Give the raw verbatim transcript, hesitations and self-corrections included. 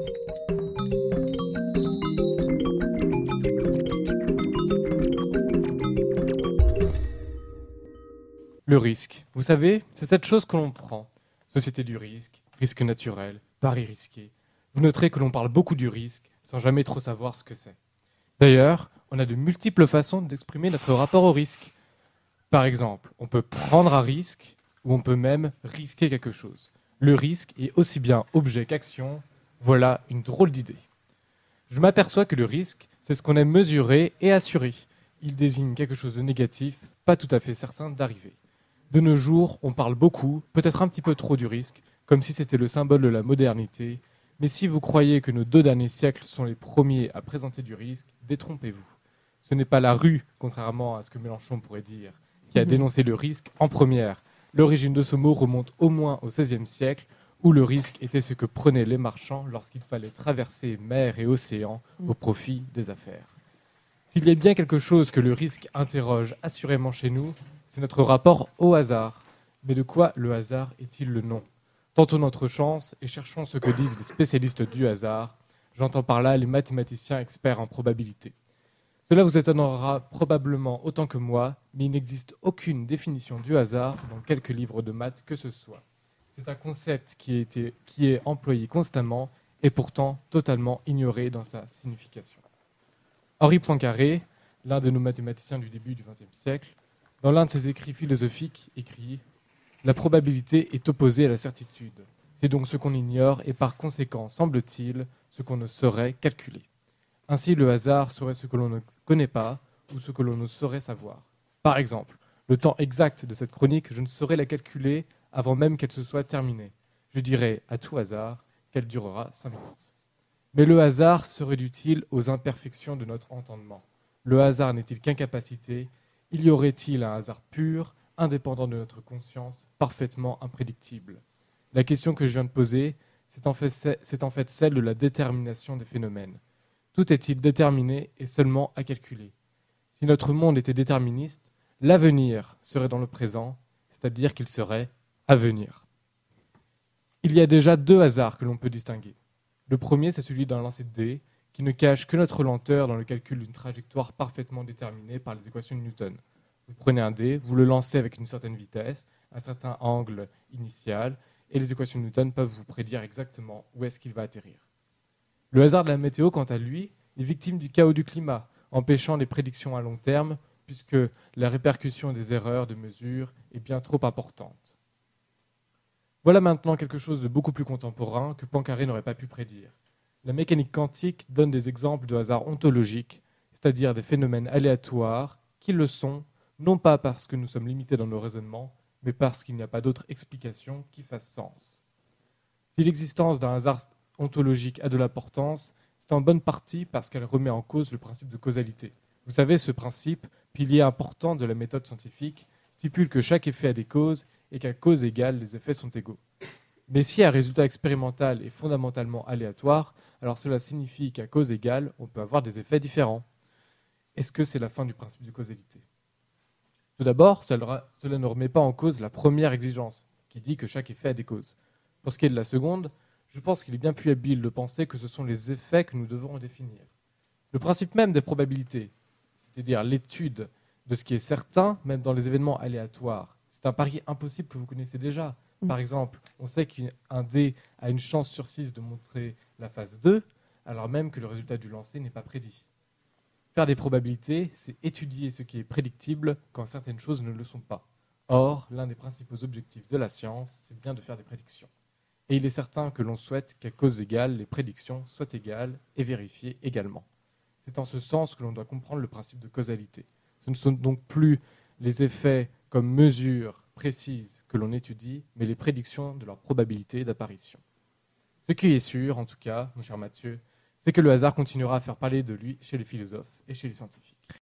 Le risque, vous savez, c'est cette chose que l'on prend. Société du risque, risque naturel, pari risqué. Vous noterez que l'on parle beaucoup du risque sans jamais trop savoir ce que c'est. D'ailleurs, on a de multiples façons d'exprimer notre rapport au risque. Par exemple, on peut prendre un risque ou on peut même risquer quelque chose. Le risque est aussi bien objet qu'action. Voilà une drôle d'idée. Je m'aperçois que le risque, c'est ce qu'on aime mesurer et assurer. Il désigne quelque chose de négatif, pas tout à fait certain d'arriver. De nos jours, on parle beaucoup, peut-être un petit peu trop du risque, comme si c'était le symbole de la modernité. Mais si vous croyez que nos deux derniers siècles sont les premiers à présenter du risque, détrompez-vous. Ce n'est pas la rue, contrairement à ce que Mélenchon pourrait dire, qui a dénoncé le risque en première. L'origine de ce mot remonte au moins au seizième siècle, où le risque était ce que prenaient les marchands lorsqu'il fallait traverser mer et océan au profit des affaires. S'il y a bien quelque chose que le risque interroge assurément chez nous, c'est notre rapport au hasard. Mais de quoi le hasard est-il le nom ? Tentons notre chance et cherchons ce que disent les spécialistes du hasard. J'entends par là les mathématiciens experts en probabilité. Cela vous étonnera probablement autant que moi, mais il n'existe aucune définition du hasard dans quelque livre de maths que ce soit. C'est un concept qui, a été, qui est employé constamment et pourtant totalement ignoré dans sa signification. Henri Poincaré, l'un de nos mathématiciens du début du vingtième siècle, dans l'un de ses écrits philosophiques, écrit « La probabilité est opposée à la certitude. C'est donc ce qu'on ignore et par conséquent, semble-t-il, ce qu'on ne saurait calculer. Ainsi, le hasard serait ce que l'on ne connaît pas ou ce que l'on ne saurait savoir. Par exemple, le temps exact de cette chronique, je ne saurais la calculer avant même qu'elle se soit terminée. Je dirais, à tout hasard, qu'elle durera cinq minutes. Mais le hasard se réduit-il aux imperfections de notre entendement ? Le hasard n'est-il qu'incapacité ? Il y aurait-il un hasard pur, indépendant de notre conscience, parfaitement imprédictible ? La question que je viens de poser, c'est en fait, c'est en fait celle de la détermination des phénomènes. Tout est-il déterminé et seulement à calculer ? Si notre monde était déterministe, l'avenir serait dans le présent, c'est-à-dire qu'il serait à venir. Il y a déjà deux hasards que l'on peut distinguer. Le premier, c'est celui d'un lancer de dés, qui ne cache que notre lenteur dans le calcul d'une trajectoire parfaitement déterminée par les équations de Newton. Vous prenez un dé, vous le lancez avec une certaine vitesse, un certain angle initial, et les équations de Newton peuvent vous prédire exactement où est-ce qu'il va atterrir. Le hasard de la météo, quant à lui, est victime du chaos du climat, empêchant les prédictions à long terme, puisque la répercussion des erreurs de mesure est bien trop importante. Voilà maintenant quelque chose de beaucoup plus contemporain que Poincaré n'aurait pas pu prédire. La mécanique quantique donne des exemples de hasard ontologique, c'est-à-dire des phénomènes aléatoires qui le sont, non pas parce que nous sommes limités dans nos raisonnements, mais parce qu'il n'y a pas d'autre explication qui fasse sens. Si l'existence d'un hasard ontologique a de l'importance, c'est en bonne partie parce qu'elle remet en cause le principe de causalité. Vous savez, ce principe, pilier important de la méthode scientifique, stipule que chaque effet a des causes et qu'à cause égale, les effets sont égaux. Mais si un résultat expérimental est fondamentalement aléatoire, alors cela signifie qu'à cause égale, on peut avoir des effets différents. Est-ce que c'est la fin du principe de causalité ? Tout d'abord, cela ne remet pas en cause la première exigence, qui dit que chaque effet a des causes. Pour ce qui est de la seconde, je pense qu'il est bien plus habile de penser que ce sont les effets que nous devons définir. Le principe même des probabilités, c'est-à-dire l'étude de ce qui est certain, même dans les événements aléatoires, c'est un pari impossible que vous connaissez déjà. Par exemple, on sait qu'un dé a une chance sur six de montrer la phase deux, alors même que le résultat du lancer n'est pas prédit. Faire des probabilités, c'est étudier ce qui est prédictible quand certaines choses ne le sont pas. Or, l'un des principaux objectifs de la science, c'est bien de faire des prédictions. Et il est certain que l'on souhaite qu'à cause égale, les prédictions soient égales et vérifiées également. C'est en ce sens que l'on doit comprendre le principe de causalité. Ce ne sont donc plus les effets comme mesures précises que l'on étudie, mais les prédictions de leur probabilité d'apparition. Ce qui est sûr, en tout cas, mon cher Mathieu, c'est que le hasard continuera à faire parler de lui chez les philosophes et chez les scientifiques.